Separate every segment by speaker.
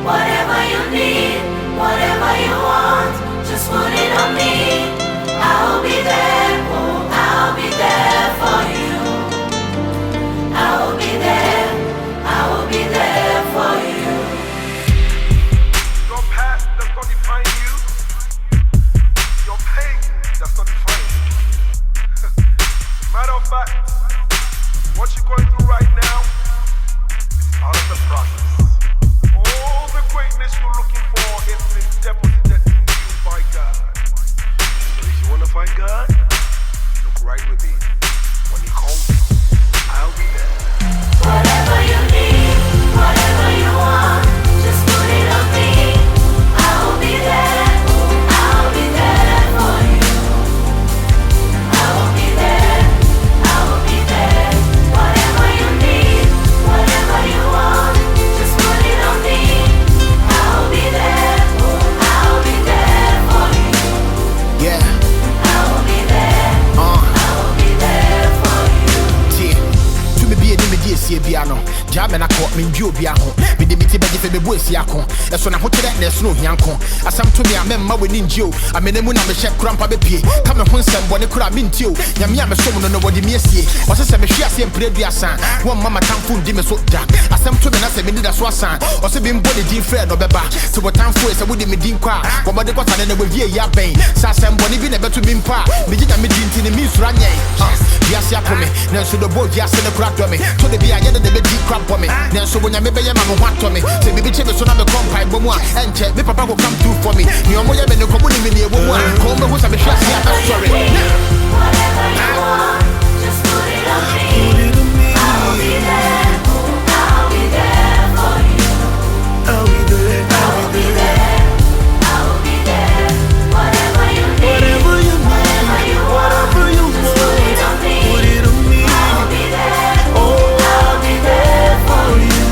Speaker 1: Whatever you need, whatever you want, just put it on me. I'll be there, oh, I'll be there for you. I will be there, I will be there for you.
Speaker 2: Your past does not define you. Your pain does not define you. Matter of fact, what you're going through right now is part of the process. All the greatness you're looking for has been deposited in you by God. So if you want to find God, look right within. When He calls you, I'll be there.
Speaker 1: Whatever you need, whatever you want, just put it on me. I will be there, I'll be there for you. I will be there, I will be there. Whatever you need, whatever you want, just put it on me. I will be there, I'll be there for you.
Speaker 3: Yeah.
Speaker 1: I will be there, I will be there for you.
Speaker 3: To me be a dimity, see a piano. Jam and I caught me, you be a home. Me dimity, but if it was Yako, as soon as I put that, there's no Yanko. As I'm to me, I remember within you. I mean, I'm a chef, grandpa, baby. Come and once and one could have been to you. Yammy, someone on nobody me see. Was a semi share, same previous son. One mama town food, dimmer so dark. As I'm to me, I said, me did a swasan. Or say, being body deep fair, no beba. So what time for is I would me deem car. What about the cotton and the way ya bang. Sassam, one even a better mean pa. Me did a meeting in the Miss Ranye. Yes, ya for me. Now, so the boy, yes, and the crack to me. To the be I get the baby crap for me. Now, so when I maybe I'm want to me. Say, maybe check the son of the company, Bomoa, and check me, Papa will come through for me. You know, I'm in the community, woman. Call me who's a shot. Sorry.
Speaker 1: Whatever you want, just put it on me. I'll be there, I'll be there for you.
Speaker 2: I'll be there,
Speaker 1: I'll be there, I will be there. Whatever you need,
Speaker 2: whatever you
Speaker 1: whatever you want, just put it on me.
Speaker 2: put it on me.
Speaker 1: I'll be there,
Speaker 2: Oh,
Speaker 1: I'll be there for you.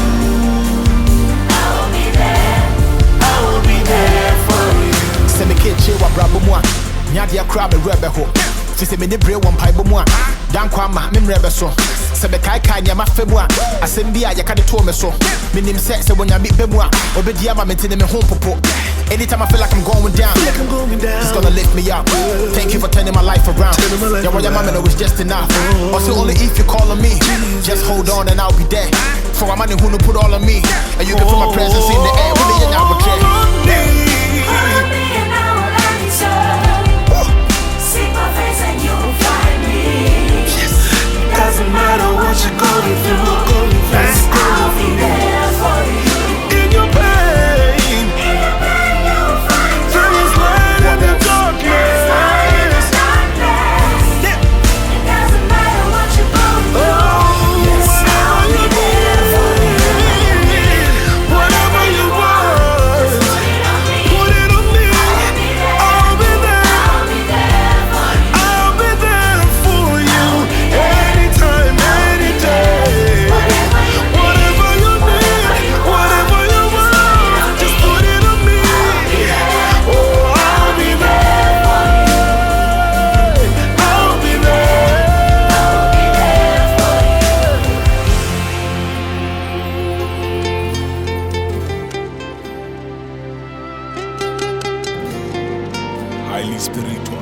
Speaker 1: I will be there, I will be there for you.
Speaker 3: Send me kitchen, what brabo moi. Nyadia crab a rebel ho. She said, me the brain one pipe moi. Dan Kwama, Mim Rebeso. Sabe Kai Kanya Mafemua. I send be I can to me so. Minim sex when I meet Bemua. Obediama maintain me home popo. Anytime I feel like I'm going down, He's gonna lift me up. Thank you for turning my life around. Yeah, what your mama was just enough. Also, only if you call on me, just hold on and I'll be there. For a man who put all on me, and you can feel my presence in the air. When you're now,
Speaker 1: Call on me and I will answer. Seek my face and you'll find me.
Speaker 2: doesn't matter what you're going through.
Speaker 1: I'll be there for you.
Speaker 2: In your pain,
Speaker 1: In your pain you'll find
Speaker 2: there is light in the darkness.
Speaker 1: It doesn't matter what you're going through.
Speaker 2: Oh,
Speaker 1: Yes, I'll be there for you.
Speaker 2: whatever you want,
Speaker 1: Put it on me.
Speaker 2: put it on me.
Speaker 1: I'll be there.
Speaker 2: I'll be there.
Speaker 1: I'll be there for you.
Speaker 2: I'll be there for you anytime, any day. Whatever you need, whatever you want, just put it on me. Oh, I'll be there. I'll be there.
Speaker 4: Highly spiritual.